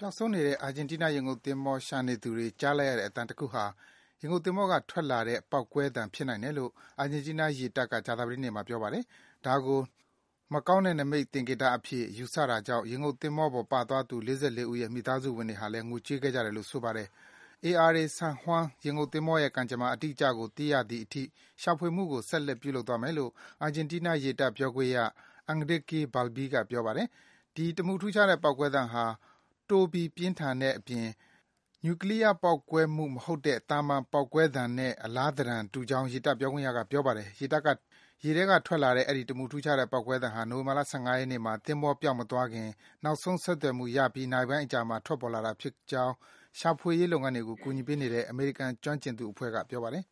ပျောက်ဆုံးနေတဲ့အာဂျင်တီးနားရေငုပ်သင်္ဘောရှာနေသူတွေကြားလိုက်ရတဲ့အသံတခုဟာရေငုပ်သင်္ဘောကထွက်လာတဲ့ပေါက်ကွဲသံဖြစ်နိုင်တယ်လို့အာဂျင်တီးနားရေတပ်ကကြာသပတေးနေ့မှာပြောပါတယ်။ဒါကိုမကောင်းတဲ့နိမိတ်သင်္ကေတအဖြစ်ယူဆတာကြောင့်ရေငုပ်သင်္ဘောပေါ်ပါသွားသူ44ဦးရဲ့မိသားစုဝင်တွေဟာလည်းငိုကြွေးခဲ့ကြတယ်လို့ဆိုပါတယ်။ ARA San Juan ရေငုပ်သင်္ဘောရဲ့ကံကြမ္မာအတိအကျကိုသိရသည်အထိရှာဖွေမှုကိုဆက်လက်ပြုလုပ်သွားမယ်လို့အာဂျင်တီးနားရေတပ်ပြောခွင့်ရ Enrique Balbi ကပြောပါတယ်။ဒီတမူထူးခြားတဲ့ပေါက်ကွဲသံဟာတိုပြီးပြင်းထန်တဲ့အပြင်နျူကလီးယားပေါက်ကွဲမှုမဟုတ်တဲ့သာမန်ပေါက်ကွဲသံနဲ့အလားသဏ္ဍာန်တူကြောင်းရေတပ်ပြောခွင့်ရကပြောပါတယ်။ရေထဲကထွက်လာတဲ့အဲဒီတမူထူးခြားတဲ့ပေါက်ကွဲသံဟာနိုဝင်ဘာလ15ရက်နေ့မှာသင်္ဘောပျောက်မသွားခင်နောက်ဆုံးဆက်သွယ်မှုရပြီးနာရီပိုင်းအကြာမှာထွက်ပေါ်လာတာဖြစ်ကြောင်းရှာဖွေရေးလုပ်ငန်းတွေကိုကူညီပေးနေတဲ့ အမေရိကန်ကျွမ်းကျင်သူအဖွဲ့ကပြောပါတယ်